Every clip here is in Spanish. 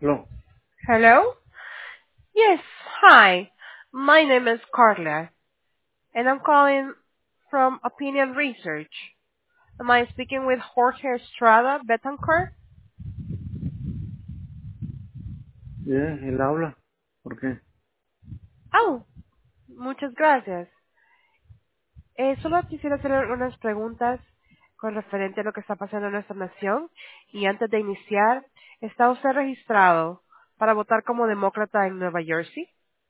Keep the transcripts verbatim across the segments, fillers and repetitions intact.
No. Hello? Yes, hi. My name is Carla, and I'm calling from Opinion Research. Am I speaking with Jorge Estrada Betancourt? Yeah, él habla. ¿Por qué? Oh, muchas gracias. Eh, solo quisiera hacer unas preguntas con referente a lo que está pasando en nuestra nación. Y antes de iniciar, ¿está usted registrado para votar como demócrata en Nueva Jersey?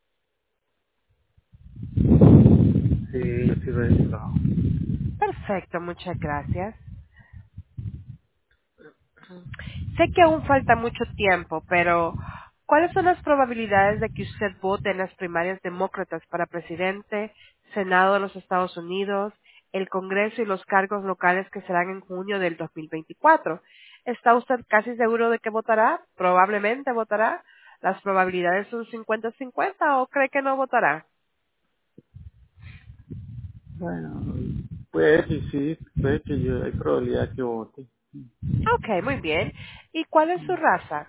Sí, yo estoy registrado. Perfecto, muchas gracias. Sé que aún falta mucho tiempo, pero ¿cuáles son las probabilidades de que usted vote en las primarias demócratas para presidente, Senado de los Estados Unidos, el Congreso y los cargos locales que serán en junio del dos mil veinticuatro? ¿Está usted casi seguro de que votará? ¿Probablemente votará? ¿Las probabilidades son cincuenta cincuenta o cree que no votará? Bueno, puede que sí, puede que yo, hay probabilidad que vote. Ok, muy bien. ¿Y cuál es su raza?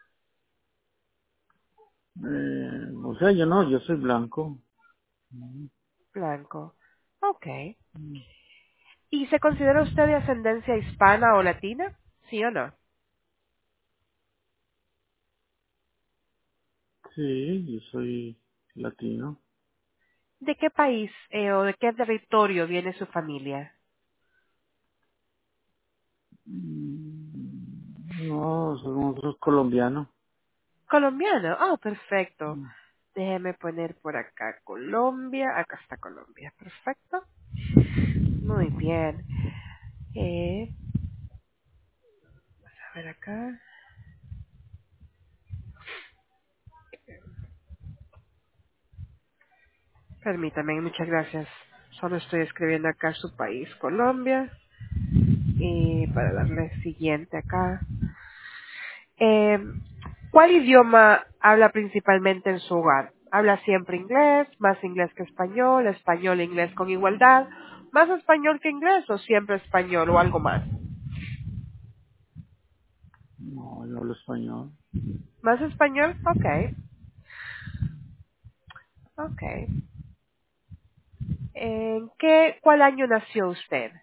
Eh, o sea, yo no, yo soy blanco. Blanco. Ok. ¿Y se considera usted de ascendencia hispana o latina? ¿Sí o no? Sí, yo soy latino. ¿De qué país eh, o de qué territorio viene su familia? Mm, No, somos otros colombianos. Colombiano. Oh, perfecto. Déjeme poner por acá Colombia. Acá está Colombia. Perfecto. Muy bien. Eh, a ver acá. Permítame, muchas gracias. Solo estoy escribiendo acá su país, Colombia. Y para darle siguiente acá. Eh, ¿Cuál idioma habla principalmente en su hogar? ¿Habla siempre inglés, más inglés que español, español e inglés con igualdad, más español que inglés o siempre español o algo más? No, yo hablo español. ¿Más español? Ok, ok. ¿En qué, cuál año nació usted?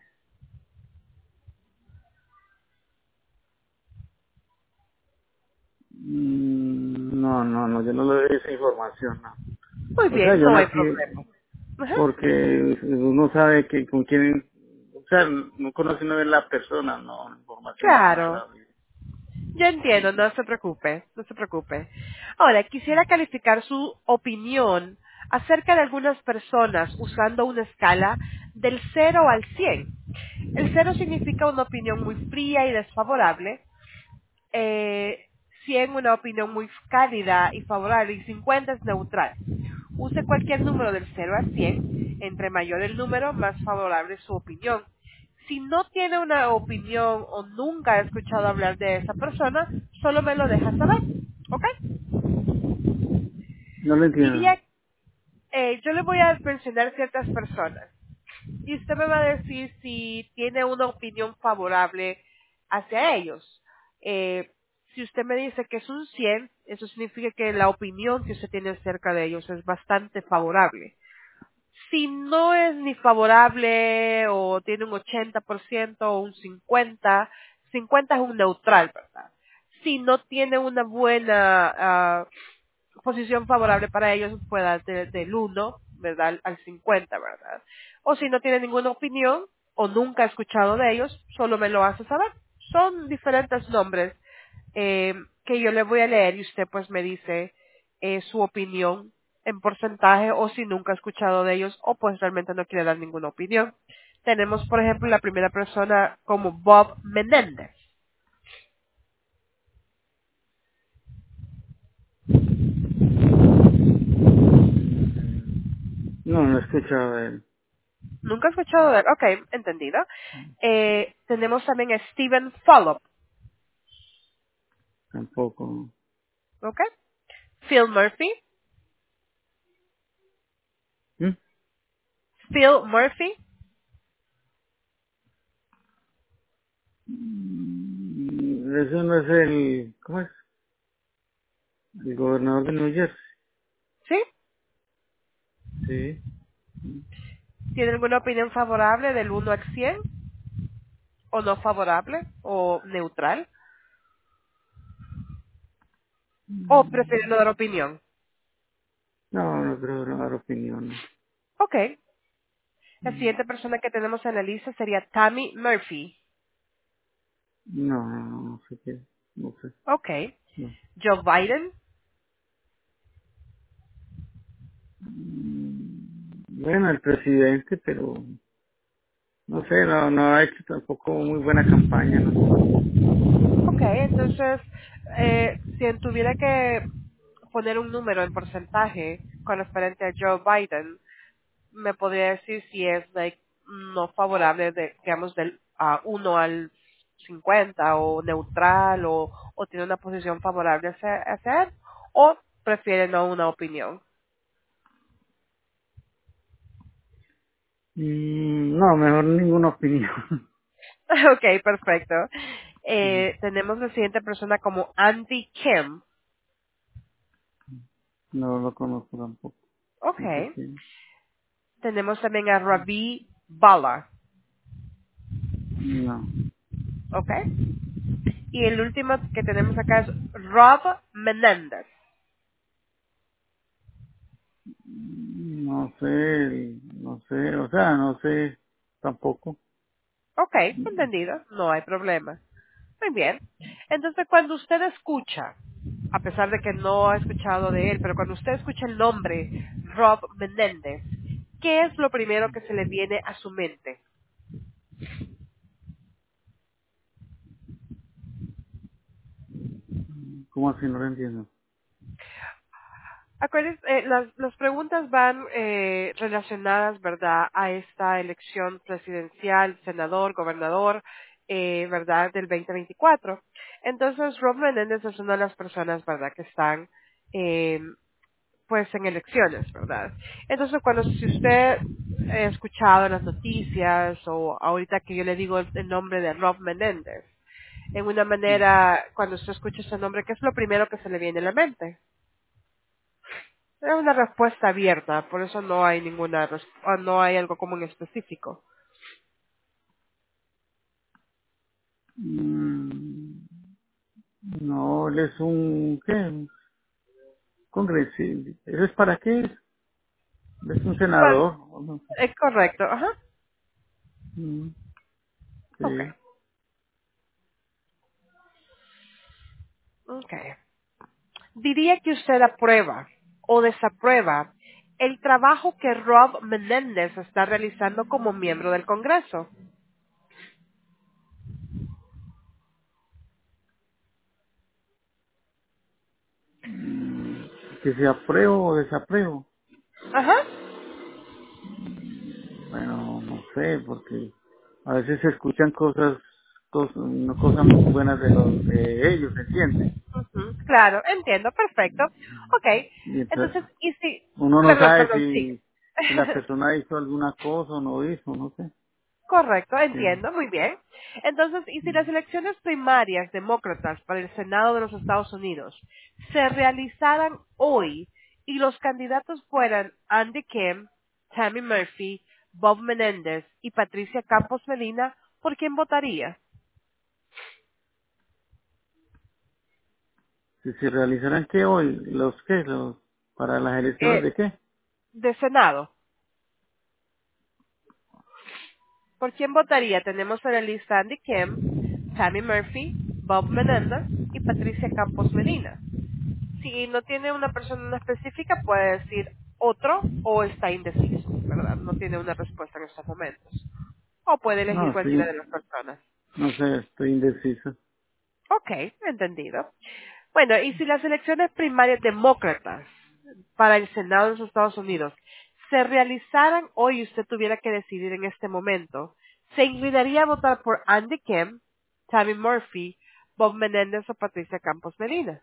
Mm, No, no, no, yo no le doy esa información, no. Muy O sea, bien, yo no hay nací problema. Ajá. porque uno sabe que con quién, o sea, no conoce uno de la persona, no, la información no me Claro, la doy. yo entiendo, no se preocupe, no se preocupe. Ahora, quisiera calificar su opinión acerca de algunas personas usando una escala del cero al cien. El cero significa una opinión muy fría y desfavorable, eh, cien una opinión muy cálida y favorable y cincuenta es neutral. Use cualquier número del cero a cien, entre mayor el número, más favorable es su opinión. Si no tiene una opinión o nunca ha escuchado hablar de esa persona, solo me lo deja saber, ¿ok? No lo entiendo. Diría, eh, yo le voy a mencionar ciertas personas y usted me va a decir si tiene una opinión favorable hacia ellos. Eh, si usted me dice que es un cien, eso significa que la opinión que usted tiene acerca de ellos es bastante favorable. Si no es ni favorable o tiene un ochenta por ciento o un cincuenta, cincuenta es un neutral, ¿verdad? Si no tiene una buena ah, posición favorable para ellos, pueda de- del uno, ¿verdad? Al al cincuenta, ¿verdad? O si no tiene ninguna opinión o nunca ha escuchado de ellos, solo me lo hace saber. Son diferentes nombres eh, que yo le voy a leer y usted pues me dice eh, su opinión en porcentaje o si nunca ha escuchado de ellos o pues realmente no quiere dar ninguna opinión. Tenemos, por ejemplo, la primera persona como Bob Menéndez. Mm, No, no he escuchado de él Nunca he escuchado de él. Ok, entendido. Eh, tenemos también a Stephen Follop. tampoco. Ok. Phil Murphy. ¿Mm? Phil Murphy. Mm, Eso no es el, ¿cómo es? El gobernador de New Jersey. ¿Sí? Sí. ¿Tiene alguna opinión favorable del uno al cien? ¿O no favorable? ¿O neutral? ¿O prefiere no dar opinión? No, no creo no dar opinión. Ok. La siguiente persona que tenemos en la lista sería Tammy Murphy. No, no, no, no sé qué. No sé. Ok. No. Joe Biden. Mm, Bueno, el presidente, pero no sé, no, no ha hecho tampoco muy buena campaña, no sé. Ok, entonces, eh, si tuviera que poner un número en porcentaje con referente a Joe Biden, me podría decir si es like, no favorable, de, digamos, del a uno al cincuenta o neutral o, o tiene una posición favorable hacia, hacia él o prefiere no una opinión. Mm, no, mejor ninguna opinión. Ok, perfecto. Sí, Eh, tenemos la siguiente persona como Andy Kim. no lo conozco tampoco. Ok. No sé quién. Tenemos también a Ravi Bala. No, Ok. Y el último que tenemos acá es Rob Menéndez. no sé, no sé, o sea, no sé tampoco. Ok, entendido, no hay problema. Muy bien. Entonces, cuando usted escucha, a pesar de que no ha escuchado de él, pero cuando usted escucha el nombre Rob Menéndez, ¿qué es lo primero que se le viene a su mente? ¿Cómo así? No lo entiendo. Acuérdense, eh, las, las preguntas van eh, relacionadas, ¿verdad?, a esta elección presidencial, senador, gobernador, eh, ¿verdad?, del veinte veinticuatro. Entonces, Rob Menéndez es una de las personas, ¿verdad?, que están, eh, pues, en elecciones, ¿verdad? Entonces, cuando, si usted ha escuchado en las noticias o ahorita que yo le digo el, el nombre de Rob Menéndez, en una manera, cuando usted escucha ese nombre, ¿qué es lo primero que se le viene a la mente? Es una respuesta abierta, por eso no hay ninguna, res- o no hay algo como en específico. Mm, no, él es un, ¿qué? Congresista. ¿Eso es para qué? Es un Bueno, senador. ¿O no sé? es correcto, ajá. Mm, Ok, sí. ok. Diría que usted aprueba o desaprueba el trabajo que Rob Menéndez está realizando como miembro del Congreso. Mm, que si apruebo o desapruebo. Ajá. Bueno, no sé, porque a veces se escuchan cosas, cosas, no cosas muy buenas de los de ellos, ¿entiendes? Ujú, claro, entiendo, perfecto. Ok, Y entonces entonces, ¿y si, uno no perdón, sabe perdón, sí. si, si la persona hizo alguna cosa o no hizo, no sé. Correcto, Sí. entiendo, muy bien. Entonces, ¿y si las elecciones primarias demócratas para el Senado de los Estados Unidos se realizaran hoy y los candidatos fueran Andy Kim, Tammy Murphy, Bob Menéndez y Patricia Campos Medina, ¿por quién votaría? Si se realizaran qué hoy, los qué, los, para las elecciones Eh, de qué. de Senado, ¿por quién votaría? Tenemos en la lista Andy Kim, Tammy Murphy, Bob Menéndez y Patricia Campos Medina. Si no tiene una persona específica, puede decir otro o está indeciso, ¿verdad? No tiene una respuesta en estos momentos. O puede elegir No, cualquiera de sí, las personas. no sé, estoy indeciso. Ok, entendido. Bueno, y si las elecciones primarias demócratas para el Senado de los Estados Unidos se realizaran hoy y usted tuviera que decidir en este momento, ¿se inclinaría a votar por Andy Kim, Tammy Murphy, Bob Menéndez o Patricia Campos Medina?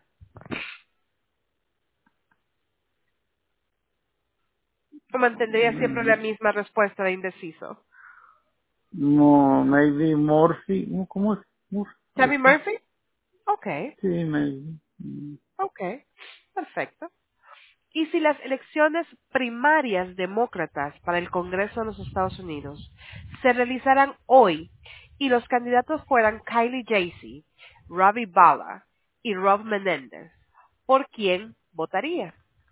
¿O mantendría siempre la Mm, misma respuesta de indeciso? No, maybe Morphy, ¿cómo es? Murphy, Tammy algo así. Murphy? Okay, Sí, maybe. Mm. Ok, perfecto. Y si las elecciones primarias demócratas para el Congreso de los Estados Unidos se realizaran hoy y los candidatos fueran Kylie Jacey, Robbie Bala y Rob Menéndez, ¿por quién votaría?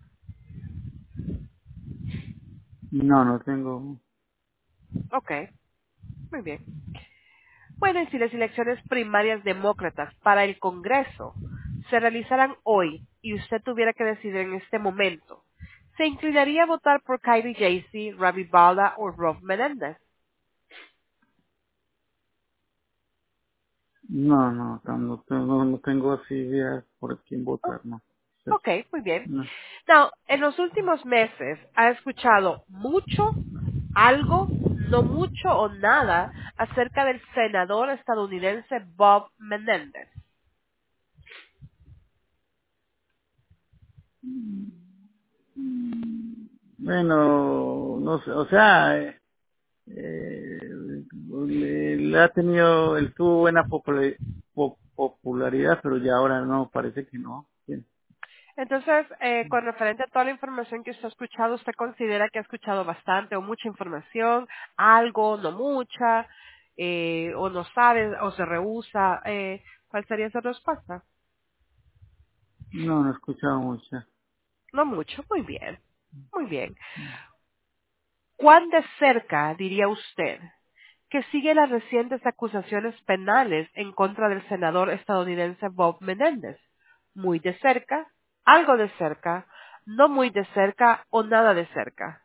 No, no tengo. Ok, muy bien. Bueno, y si las elecciones primarias demócratas para el Congreso se realizaran hoy y usted tuviera que decidir en este momento, ¿se inclinaría a votar por Kylie Jacey, Robbie Bala o Rob Menéndez? No, no, tam- no, tengo, no tengo así ideas por quién Oh, votar, no. Sí, ok, muy bien. no. Now, en los últimos meses, ¿ha escuchado mucho, algo, no mucho o nada acerca del senador estadounidense Bob Menéndez? Bueno, no sé, o sea, eh, eh, le, le ha tenido, él tuvo buena popula- po- popularidad, pero ya ahora no, parece que no. Sí. Entonces, eh, con referente a toda la información que usted ha escuchado, ¿usted considera que ha escuchado bastante o mucha información, algo, no mucha, eh, o no sabe, o se rehúsa? Eh, ¿Cuál sería su respuesta? No, no he escuchado mucho. No mucho, muy bien, muy bien. ¿Cuán de cerca, diría usted, que sigue las recientes acusaciones penales en contra del senador estadounidense Bob Menéndez? ¿Muy de cerca, algo de cerca, no muy de cerca o nada de cerca?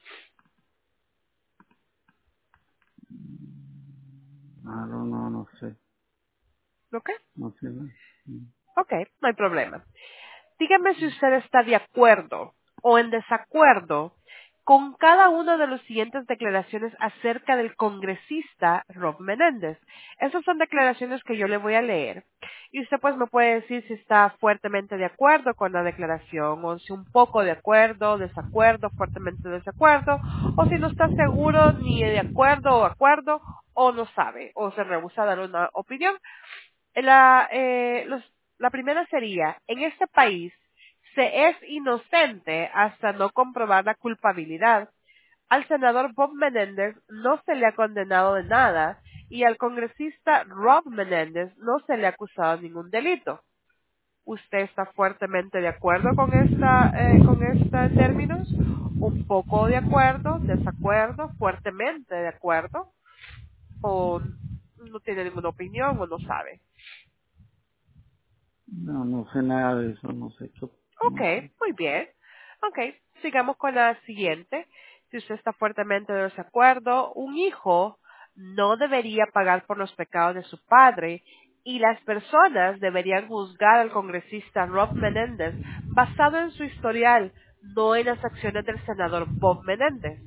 Ah, no, no, no sé, ¿Ok? no sé. No. Ok, no hay problema. Dígame si usted está de acuerdo o en desacuerdo con cada una de las siguientes declaraciones acerca del congresista Rob Menéndez. Esas son declaraciones que yo le voy a leer y usted pues me puede decir si está fuertemente de acuerdo con la declaración o si un poco de acuerdo, desacuerdo, fuertemente desacuerdo o si no está seguro ni de acuerdo o acuerdo o no sabe o se rehúsa a dar una opinión. La, eh, los- la primera sería, en este país se es inocente hasta no comprobar la culpabilidad. Al senador Bob Menéndez no se le ha condenado de nada y al congresista Rob Menéndez no se le ha acusado de ningún delito. ¿Usted está fuertemente de acuerdo con esta, eh, con estos términos? ¿Un poco de acuerdo, desacuerdo, fuertemente de acuerdo? ¿O no tiene ninguna opinión o no sabe? No, no sé nada de eso, no sé qué, Ok, no sé. muy bien. Ok, sigamos con la siguiente. Si usted está fuertemente de desacuerdo, un hijo no debería pagar por los pecados de su padre y las personas deberían juzgar al congresista Rob Menéndez basado en su historial, no en las acciones del senador Bob Menéndez.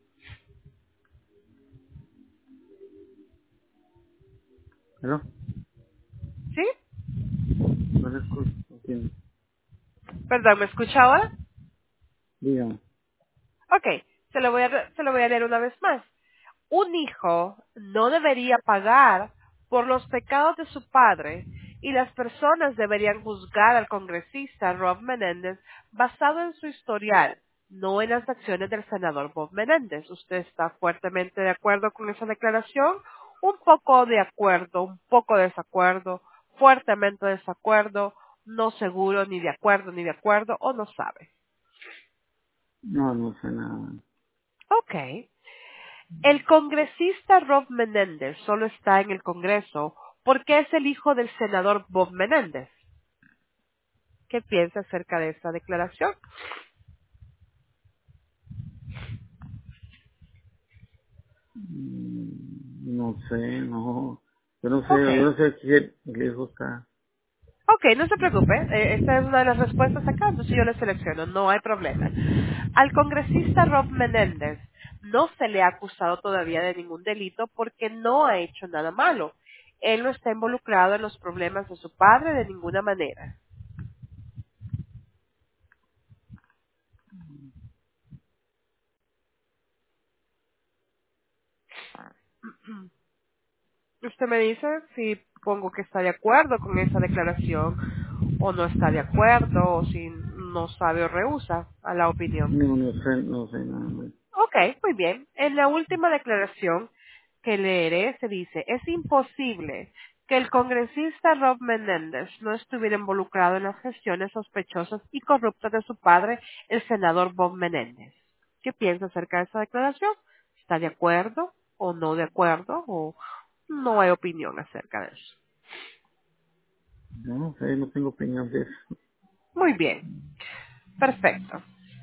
Pero, ¿Sí? no le escucho, no entiendo. Perdón, ¿me escucha ahora? Dígame. Ok, se lo voy a, re- se lo voy a leer una vez más. Un hijo no debería pagar por los pecados de su padre y las personas deberían juzgar al congresista Rob Menéndez basado en su historial, no en las acciones del senador Bob Menéndez. ¿Usted está fuertemente de acuerdo con esa declaración? Un poco de acuerdo, un poco de desacuerdo, fuertemente desacuerdo, no seguro, ni de acuerdo, ni de acuerdo, o no sabe. No, no sé nada. Ok. El congresista Rob Menéndez solo está en el Congreso porque es el hijo del senador Bob Menéndez. ¿Qué piensa acerca de esta declaración? Mm, No sé, no. Yo no sé, Ok, yo no sé si el hijo está. ok, no se preocupe. Eh, esta es una de las respuestas acá, entonces yo le selecciono, no hay problema. Al congresista Rob Menéndez no se le ha acusado todavía de ningún delito porque no ha hecho nada malo. Él no está involucrado en los problemas de su padre de ninguna manera. Usted me dice si pongo que está de acuerdo con esa declaración o no está de acuerdo, o si no sabe o rehúsa a la opinión. No, no sé, no sé nada más. Ok, muy bien. En la última declaración que leeré se dice, es imposible que el congresista Rob Menéndez no estuviera involucrado en las gestiones sospechosas y corruptas de su padre, el senador Bob Menéndez. ¿Qué piensa acerca de esa declaración? ¿Está de acuerdo o no de acuerdo o no hay opinión acerca de eso? No, no sé, no tengo opinión de eso. Muy bien, perfecto.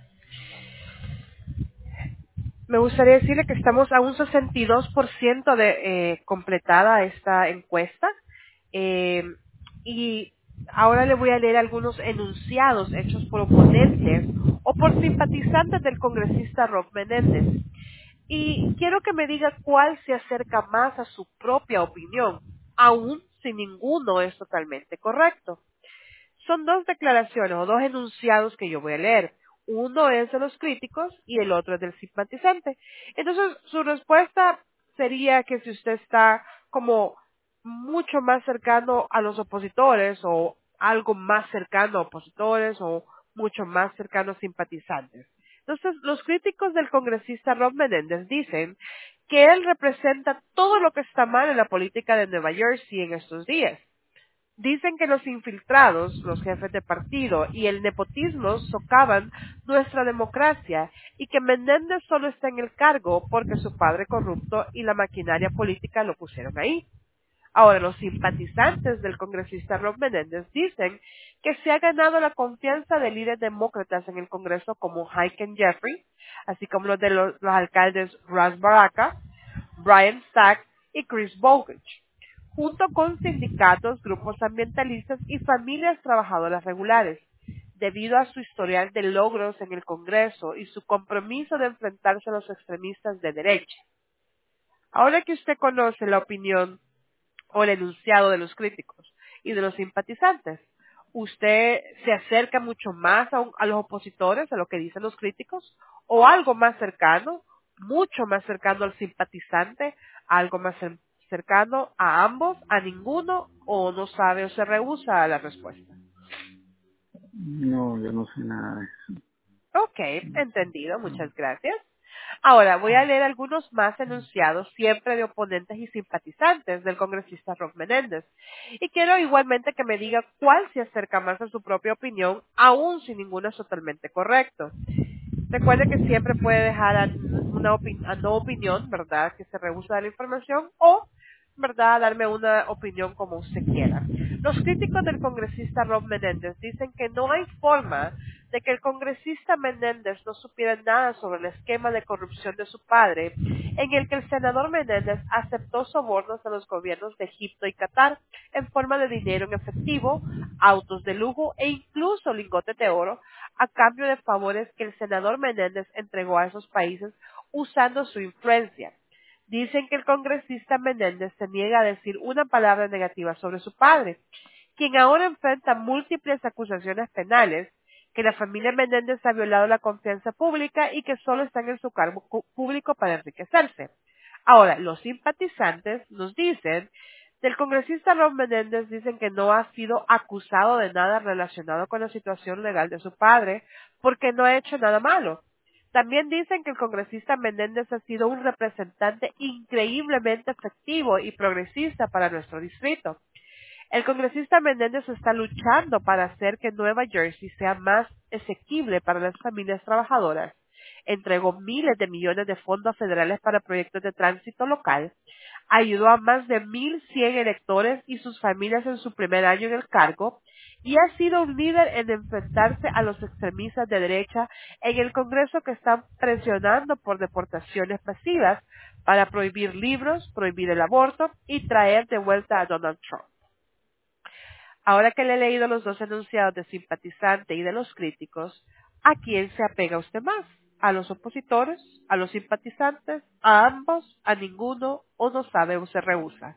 Me gustaría decirle que estamos a un sesenta y dos por ciento de eh, completada esta encuesta. Eh, y ahora le voy a leer algunos enunciados hechos por oponentes o por simpatizantes del congresista Rob Menéndez. Y quiero que me diga cuál se acerca más a su propia opinión, aun si ninguno es totalmente correcto. Son dos declaraciones o dos enunciados que yo voy a leer. Uno es de los críticos y el otro es del simpatizante. Entonces, su respuesta sería que si usted está como mucho más cercano a los opositores o algo más cercano a opositores o mucho más cercano a simpatizantes. Entonces, los críticos del congresista Rob Menéndez dicen que él representa todo lo que está mal en la política de Nueva Jersey en estos días. Dicen que los infiltrados, los jefes de partido y el nepotismo socavan nuestra democracia y que Menéndez solo está en el cargo porque su padre corrupto y la maquinaria política lo pusieron ahí. Ahora, los simpatizantes del congresista Rob Menéndez dicen que se ha ganado la confianza de líderes demócratas en el Congreso como Hakeem Jeffrey, así como los de los, los alcaldes Ras Baraka, Brian Stack y Chris Bogich, junto con sindicatos, grupos ambientalistas y familias trabajadoras regulares, debido a su historial de logros en el Congreso y su compromiso de enfrentarse a los extremistas de derecha. Ahora que usted conoce la opinión o el enunciado de los críticos y de los simpatizantes, ¿usted se acerca mucho más a, un- a los opositores, a lo que dicen los críticos, o algo más cercano, mucho más cercano al simpatizante, algo más cer- cercano a ambos, a ninguno, o no sabe o se rehúsa a la respuesta? No, yo no sé nada de eso. Ok, entendido, muchas gracias. Ahora voy a leer algunos más enunciados siempre de oponentes y simpatizantes del congresista Rob Menéndez. Y quiero igualmente que me diga cuál se acerca más a su propia opinión, aun si ninguno es totalmente correcto. Recuerde que siempre puede dejar a una opi- a no opinión, ¿verdad? Que se rehúsa de la información o, ¿verdad? Darme una opinión como usted quiera. Los críticos del congresista Rob Menéndez dicen que no hay forma de que el congresista Menéndez no supiera nada sobre el esquema de corrupción de su padre, en el que el senador Menéndez aceptó sobornos a los gobiernos de Egipto y Qatar en forma de dinero en efectivo, autos de lujo e incluso lingotes de oro, a cambio de favores que el senador Menéndez entregó a esos países usando su influencia. Dicen que el congresista Menéndez se niega a decir una palabra negativa sobre su padre, quien ahora enfrenta múltiples acusaciones penales, que la familia Menéndez ha violado la confianza pública y que solo están en su cargo cu- público para enriquecerse. Ahora, los simpatizantes nos dicen, del congresista Ron Menéndez dicen que no ha sido acusado de nada relacionado con la situación legal de su padre, porque no ha hecho nada malo. También dicen que el congresista Menéndez ha sido un representante increíblemente efectivo y progresista para nuestro distrito. El congresista Menéndez está luchando para hacer que Nueva Jersey sea más asequible para las familias trabajadoras. Entregó miles de millones de fondos federales para proyectos de tránsito local. Ayudó a más de mil cien electores y sus familias en su primer año en el cargo. Y ha sido un líder en enfrentarse a los extremistas de derecha en el Congreso que están presionando por deportaciones masivas para prohibir libros, prohibir el aborto y traer de vuelta a Donald Trump. Ahora que le he leído los dos enunciados de simpatizante y de los críticos, ¿a quién se apega usted más? ¿A los opositores? ¿A los simpatizantes? ¿A ambos? ¿A ninguno? ¿O no sabe o se rehúsa?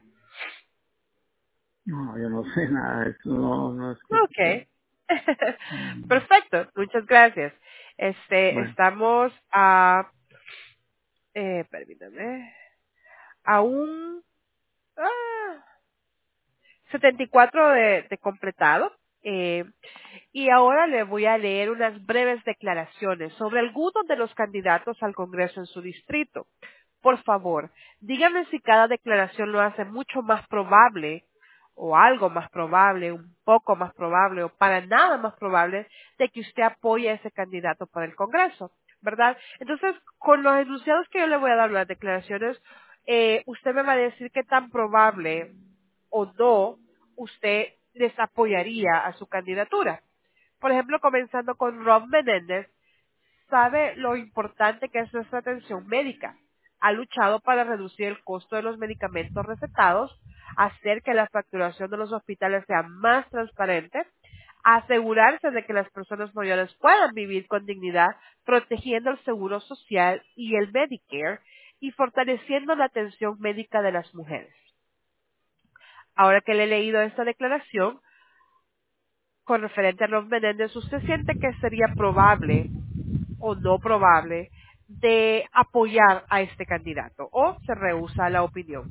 No, yo no sé nada de eso. No, no es que... Ok. Mm, Perfecto. Muchas gracias. Este, bueno, estamos a, eh, permítame, a un, ah, setenta y cuatro de, de completado. Eh, y ahora le voy a leer unas breves declaraciones sobre algunos de los candidatos al Congreso en su distrito. Por favor, dígame si cada declaración lo hace mucho más probable o algo más probable, un poco más probable o para nada más probable de que usted apoye a ese candidato para el Congreso, ¿verdad? Entonces, con los enunciados que yo le voy a dar, las declaraciones, eh, usted me va a decir qué tan probable o no usted les apoyaría a su candidatura. Por ejemplo, comenzando con Rob Menéndez, sabe lo importante que es nuestra atención médica. Ha luchado para reducir el costo de los medicamentos recetados, hacer que la facturación de los hospitales sea más transparente, asegurarse de que las personas mayores puedan vivir con dignidad, protegiendo el seguro social y el Medicare y fortaleciendo la atención médica de las mujeres. Ahora que le he leído esta declaración, con referente a Rob Menéndez, ¿usted siente que sería probable o no probable de apoyar a este candidato o se rehúsa la opinión?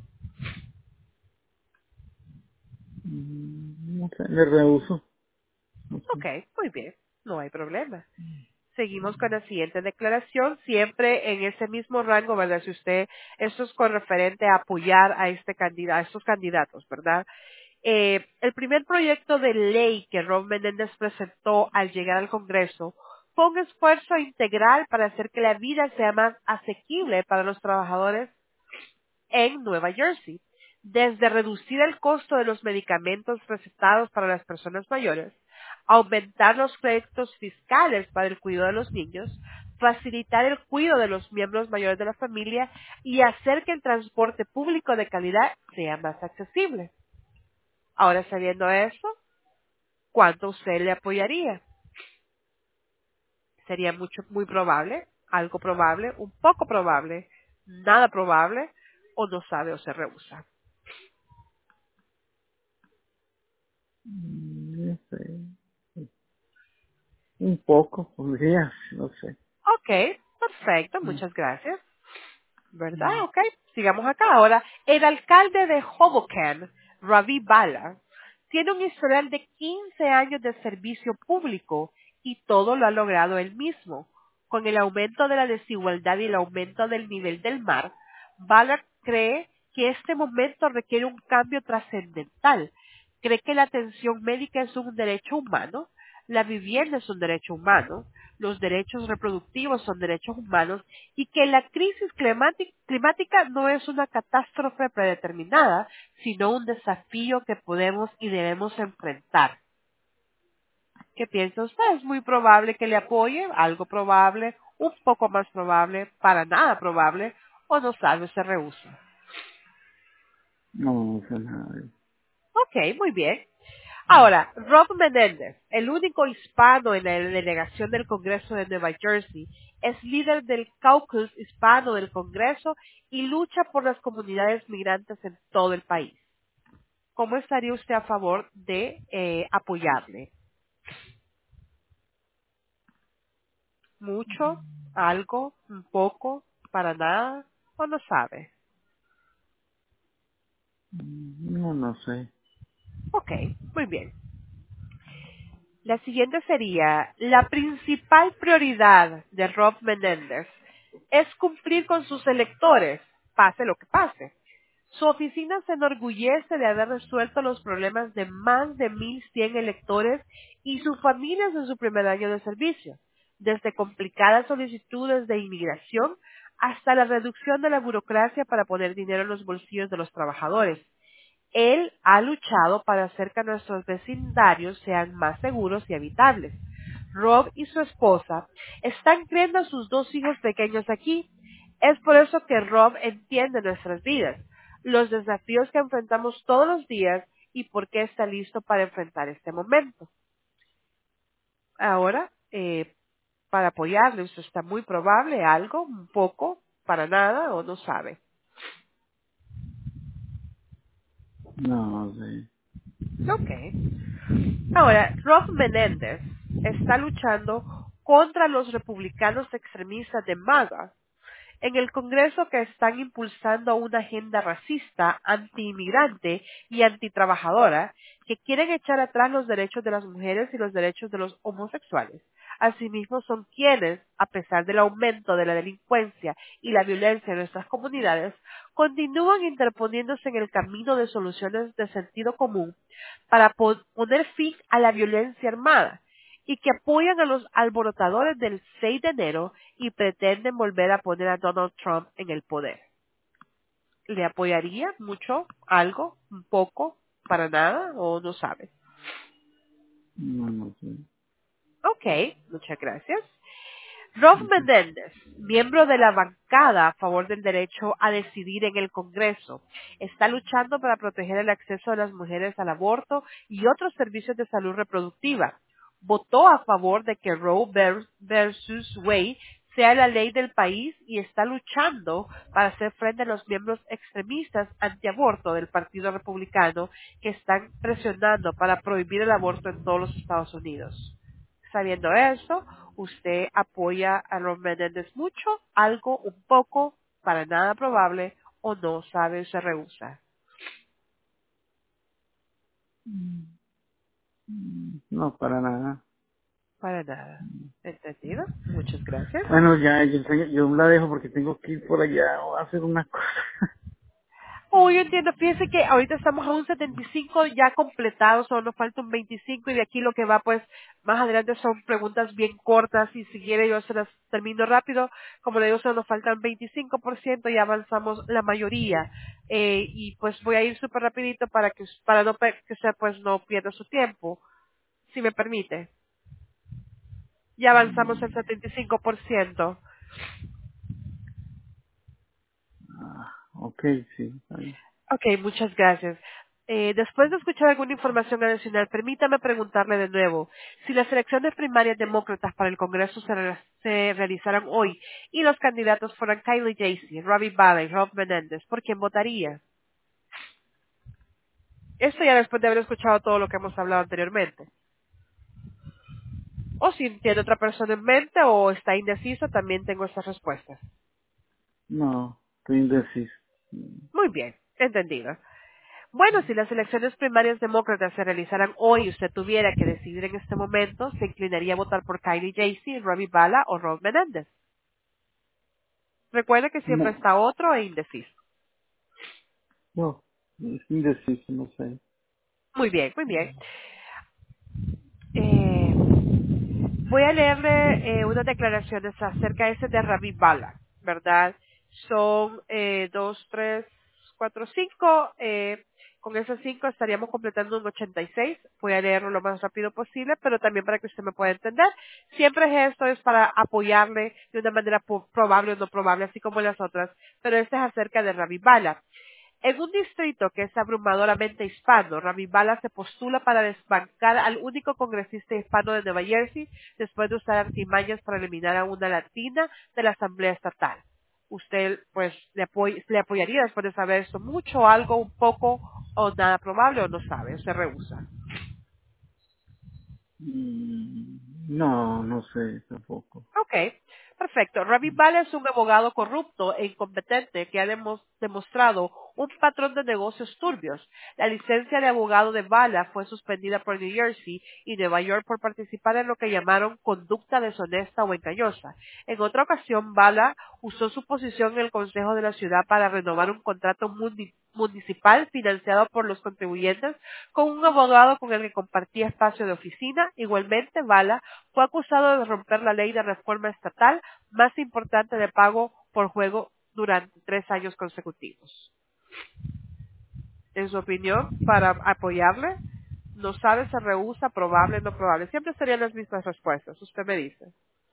Mm, No sé, le rehuso. No sé. Ok, muy bien, no hay problema. Seguimos con la siguiente declaración, siempre en ese mismo rango, ¿verdad? Si usted, esto es con referente a apoyar a este candidato, a estos candidatos, ¿verdad? Eh, el primer proyecto de ley que Ron Menéndez presentó al llegar al Congreso fue un esfuerzo integral para hacer que la vida sea más asequible para los trabajadores en Nueva Jersey, desde reducir el costo de los medicamentos recetados para las personas mayores, aumentar los créditos fiscales para el cuidado de los niños, facilitar el cuidado de los miembros mayores de la familia y hacer que el transporte público de calidad sea más accesible. Ahora, sabiendo eso, ¿cuánto usted le apoyaría? Sería mucho, muy probable, algo probable, un poco probable, nada probable, o no sabe o se rehúsa. Mm, No sé. Un poco, podría, no sé. Ok, perfecto, Mm, muchas gracias. ¿Verdad? mm, Ok, sigamos acá. Ahora, el alcalde de Hoboken, Ravi Bala, tiene un historial de quince años de servicio público y todo lo ha logrado él mismo. Con el aumento de la desigualdad y el aumento del nivel del mar, Bala cree que este momento requiere un cambio trascendental. Cree que la atención médica es un derecho humano, la vivienda es un derecho humano, los derechos reproductivos son derechos humanos y que la crisis climática, climática no es una catástrofe predeterminada, sino un desafío que podemos y debemos enfrentar. ¿Qué piensa usted? ¿Es muy probable que le apoye? ¿Algo probable? ¿Un poco más probable? ¿Para nada probable? ¿O no sabe, se rehúsa? No, no sé nada de eso. Ok, muy bien. Ahora, Rob Menéndez, el único hispano en la delegación del Congreso de Nueva Jersey, es líder del caucus hispano del Congreso y lucha por las comunidades migrantes en todo el país. ¿Cómo estaría usted a favor de eh, apoyarle? ¿Mucho? ¿Algo? ¿Un poco? ¿Para nada? ¿O no sabe? Mm, No, no sé. Ok, muy bien. La siguiente sería, la principal prioridad de Rob Menéndez es cumplir con sus electores, pase lo que pase. Su oficina se enorgullece de haber resuelto los problemas de más de mil cien electores y sus familias en su primer año de servicio, desde complicadas solicitudes de inmigración hasta la reducción de la burocracia para poner dinero en los bolsillos de los trabajadores. Él ha luchado para hacer que nuestros vecindarios sean más seguros y habitables. Rob y su esposa están criando a sus dos hijos pequeños aquí. Es por eso que Rob entiende nuestras vidas, los desafíos que enfrentamos todos los días y por qué está listo para enfrentar este momento. Ahora, eh, para apoyarle, usted está muy probable, algo, un poco, para nada o no sabe. No, no sé. Ok. Ahora, Rob Menéndez está luchando contra los republicanos extremistas de MAGA en el Congreso que están impulsando una agenda racista, antiinmigrante y antitrabajadora que quieren echar atrás los derechos de las mujeres y los derechos de los homosexuales. Asimismo, son quienes, a pesar del aumento de la delincuencia y la violencia en nuestras comunidades, continúan interponiéndose en el camino de soluciones de sentido común para po- poner fin a la violencia armada y que apoyan a los alborotadores del seis de enero y pretenden volver a poner a Donald Trump en el poder. ¿Le apoyaría mucho? ¿Algo? ¿Un poco? ¿Para nada? ¿O no sabe? No, no sé. Ok, muchas gracias. Rob Ujú. Menéndez, miembro de la bancada a favor del derecho a decidir en el Congreso, está luchando para proteger el acceso de las mujeres al aborto y otros servicios de salud reproductiva. Votó a favor de que Roe ver- versus Wade sea la ley del país y está luchando para hacer frente a los miembros extremistas antiaborto del Partido Republicano que están presionando para prohibir el aborto en todos los Estados Unidos. Sabiendo esto, usted apoya a Ron Menéndez mucho, algo, un poco, para nada probable, o no sabe, se rehúsa. No, para nada. Para nada. ¿Entendido? Muchas gracias. Bueno, ya, yo, yo la dejo porque tengo que ir por allá a hacer una cosa. Oh, yo entiendo. Fíjese que ahorita estamos a un setenta y cinco ya completados, solo nos falta un veinticinco y de aquí lo que va, pues, más adelante son preguntas bien cortas y si quiere yo se las termino rápido. Como le digo, solo nos faltan veinticinco por ciento y avanzamos la mayoría. Eh, y pues voy a ir súper rapidito para que, para no, pe- que sea, pues, no pierda su tiempo, si me permite. Ya avanzamos el setenta y cinco por ciento. Ah, ok, sí, está bien. Ok, muchas gracias. Eh, después de escuchar alguna información adicional, permítame preguntarle de nuevo, si las elecciones primarias demócratas para el Congreso se, re- se realizaran hoy y los candidatos fueran Kylie Jacey, Robbie Bala y Rob Menéndez, ¿por quién votaría? Esto ya después de haber escuchado todo lo que hemos hablado anteriormente. O si tiene otra persona en mente o está indeciso, también tengo esas respuestas. No, estoy indeciso. Muy bien, entendido. Bueno, si las elecciones primarias demócratas se realizaran hoy y usted tuviera que decidir en este momento, se inclinaría a votar por Kylie Jacey, Robbie Bala o Ron Menéndez. Recuerde que siempre No, está otro e indeciso. no, es indeciso, no sé. Muy bien, muy bien. Eh, voy a leerle eh, unas declaraciones acerca de ese de Robbie Bala, ¿verdad? Son eh, dos, tres, cuatro, cinco. Eh, con esas cinco estaríamos completando un ochenta y seis. Voy a leerlo lo más rápido posible, pero también para que usted me pueda entender. Siempre esto es para apoyarle de una manera po- probable o no probable, así como las otras, pero este es acerca de Robbie Bala. En un distrito que es abrumadoramente hispano, Rami Bala se postula para desbancar al único congresista hispano de Nueva Jersey después de usar artimañas para eliminar a una latina de la Asamblea Estatal. ¿Usted, pues, le, apoy- le apoyaría después de saber esto mucho, algo, un poco, o nada probable, o no sabe, o se rehúsa? Mm, No, no sé tampoco. Ok, perfecto. Ravi Bala es un abogado corrupto e incompetente que ha demos- demostrado un patrón de negocios turbios. La licencia de abogado de Bala fue suspendida por New Jersey y Nueva York por participar en lo que llamaron conducta deshonesta o engañosa. En otra ocasión, Bala usó su posición en el Consejo de la Ciudad para renovar un contrato mundi- municipal financiado por los contribuyentes con un abogado con el que compartía espacio de oficina. Igualmente, Bala fue acusado de romper la ley de reforma estatal más importante de pago por juego durante tres años consecutivos. En su opinión, para apoyarle, no sabe, se rehúsa, probable, no probable. Siempre serían las mismas respuestas. Usted me dice.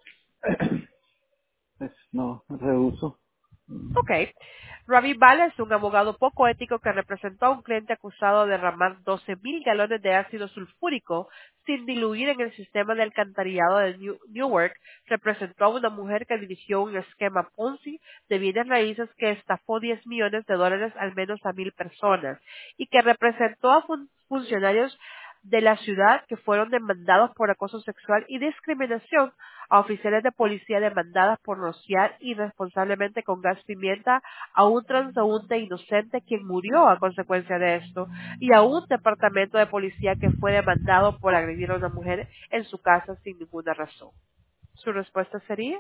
Es, no, rehuso. Ok. Ravi Bala es un abogado poco ético que representó a un cliente acusado de derramar doce mil galones de ácido sulfúrico sin diluir en el sistema de alcantarillado de New- Newark. Representó a una mujer que dirigió un esquema Ponzi de bienes raíces que estafó diez millones de dólares al menos a mil personas y que representó a fun- funcionarios de la ciudad que fueron demandados por acoso sexual y discriminación, a oficiales de policía demandadas por rociar irresponsablemente con gas pimienta a un transeúnte inocente quien murió a consecuencia de esto, y a un departamento de policía que fue demandado por agredir a una mujer en su casa sin ninguna razón. ¿Su respuesta sería?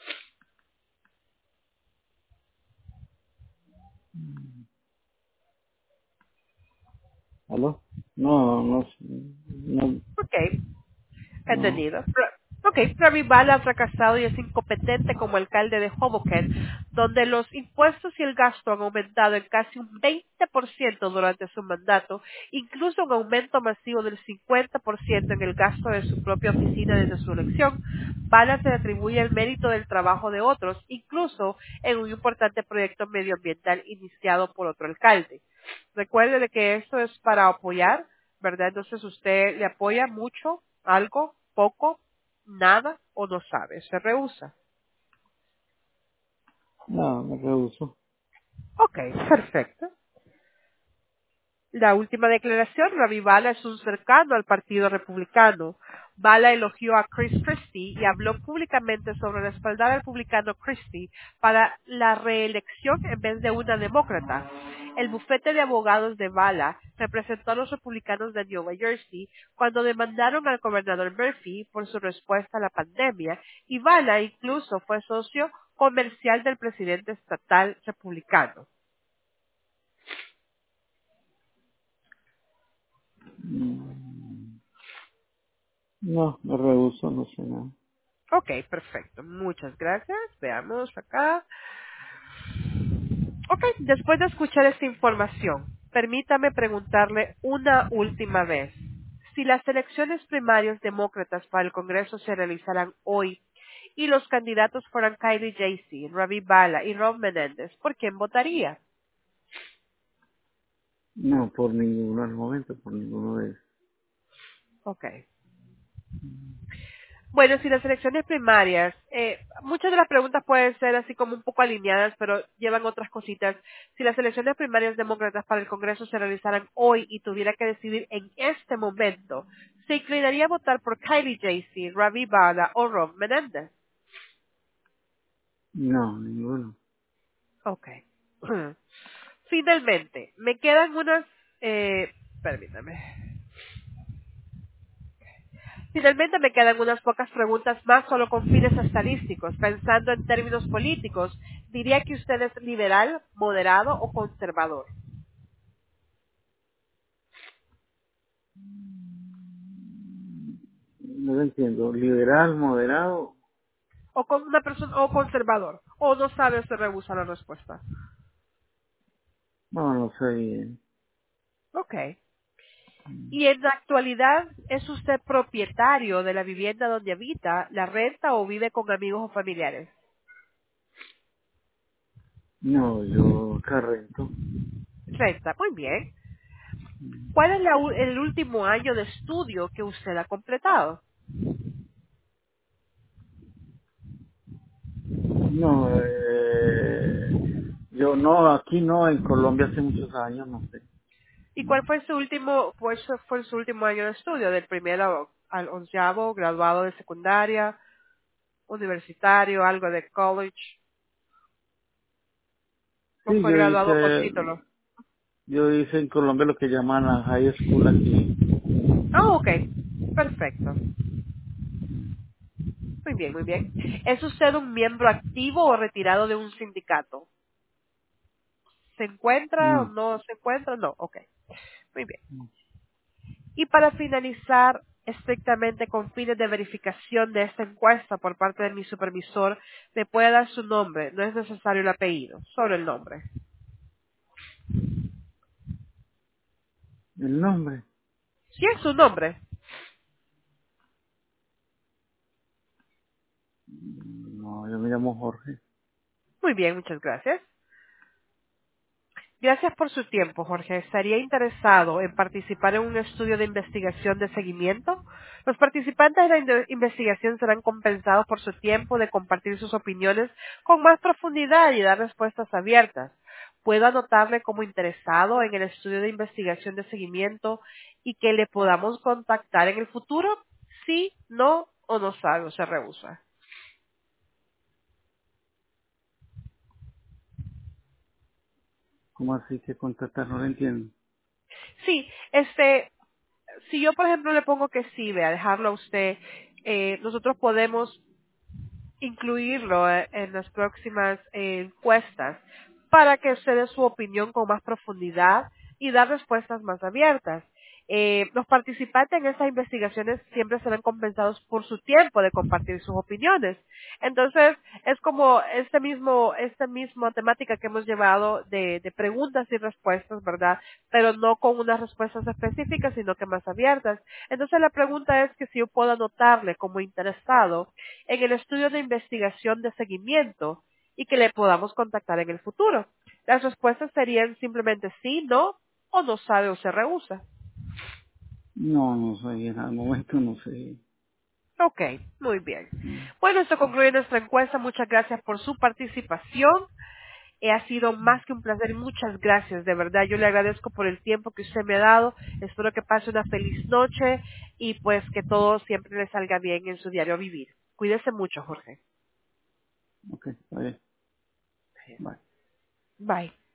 ¿Aló? No, no, no, Ok, no, entendido. Ra- Ok, Ravi Bala ha fracasado y es incompetente como alcalde de Hoboken, donde los impuestos y el gasto han aumentado en casi un veinte por ciento durante su mandato, incluso un aumento masivo del cincuenta por ciento en el gasto de su propia oficina desde su elección. Bala se atribuye el mérito del trabajo de otros, incluso en un importante proyecto medioambiental iniciado por otro alcalde. Recuerde de que esto es para apoyar, ¿verdad? Entonces usted le apoya mucho, algo, poco, nada o no sabe, se rehúsa. no, me rehuso. Ok, perfecto. La última declaración, Ravi Bala es un cercano al Partido Republicano. Bala elogió a Chris Christie y habló públicamente sobre respaldar al republicano Christie para la reelección en vez de una demócrata. El bufete de abogados de Bala representó a los republicanos de Nueva Jersey cuando demandaron al gobernador Murphy por su respuesta a la pandemia, y Bala incluso fue socio comercial del presidente estatal republicano. Mm, no, me rehuso, no sé nada. Ok, perfecto. Muchas gracias. Veamos acá. Ok, después de escuchar esta información, permítame preguntarle una última vez. Si las elecciones primarias demócratas para el Congreso se realizaran hoy y los candidatos fueran Kylie Jaycee, Ravi Bala y Ron Menéndez, ¿por quién votaría? No, por ninguno al momento, por ninguno de ellos. Ok. Bueno, si las elecciones primarias, eh, muchas de las preguntas pueden ser así como un poco alineadas, pero llevan otras cositas. Si las elecciones primarias demócratas para el Congreso se realizaran hoy y tuviera que decidir en este momento, ¿se inclinaría a votar por Kylie Jaycee, Ravi Bala o Ron Menéndez? No, ninguno. Ok. Finalmente, me quedan unas, eh, permítame. Finalmente me quedan unas pocas preguntas más solo con fines estadísticos. Pensando en términos políticos, diría que usted es liberal, moderado o conservador. No lo entiendo. Liberal, moderado, O con una persona o conservador. O no sabe o se rehúsa la respuesta. no, no sé bien. Ok. ¿Y en la actualidad es usted propietario de la vivienda donde habita, la renta o vive con amigos o familiares? No, yo acá rento. Renta. Muy bien. ¿Cuál es la u- el último año de estudio que usted ha completado? No, eh, yo no, aquí no, en Colombia hace muchos años, no sé. ¿Y cuál fue su último, pues, fue su último año de estudio, del primero al onceavo, graduado de secundaria, universitario, algo de college, o Sí, fue yo graduado con hice, título? yo hice en Colombia lo que llaman la high school aquí. Ah, ok, perfecto. Muy bien, muy bien. ¿Es usted un miembro activo o retirado de un sindicato? ¿Se encuentra o No, no se encuentra? No, ok. Muy bien. Y para finalizar, estrictamente con fines de verificación de esta encuesta por parte de mi supervisor, me puede dar su nombre, no es necesario el apellido, solo el nombre. el nombre. Sí, es su nombre. No, yo me llamo Jorge. Muy bien, muchas gracias. Gracias por su tiempo, Jorge. ¿Estaría interesado en participar en un estudio de investigación de seguimiento? Los participantes de la in- investigación serán compensados por su tiempo de compartir sus opiniones con más profundidad y dar respuestas abiertas. Puedo anotarle como interesado en el estudio de investigación de seguimiento y que le podamos contactar en el futuro, sí, no o no sabe o se rehúsa. ¿Cómo así que contratar? No lo entiendo. Sí, este, si yo por ejemplo le pongo que sí, vea, dejarlo a usted, eh, nosotros podemos incluirlo eh, en las próximas eh, encuestas para que usted dé su opinión con más profundidad y dar respuestas más abiertas. Eh, los participantes en estas investigaciones siempre serán compensados por su tiempo de compartir sus opiniones. Entonces, es como este mismo, esta misma temática que hemos llevado de, de preguntas y respuestas, ¿verdad? Pero no con unas respuestas específicas, sino que más abiertas. Entonces, la pregunta es que si yo puedo anotarle como interesado en el estudio de investigación de seguimiento y que le podamos contactar en el futuro. Las respuestas serían simplemente sí, no, o no sabe o se rehúsa. No, no sé, al momento no sé. Ok, muy bien. Mm. Bueno, esto concluye nuestra encuesta. Muchas gracias por su participación. Eh, ha sido más que un placer. Muchas gracias, de verdad. Yo le agradezco por el tiempo que usted me ha dado. Espero que pase una feliz noche y pues que todo siempre le salga bien en su diario vivir. Cuídese mucho, Jorge. Ok, está bien. Bye. Bye.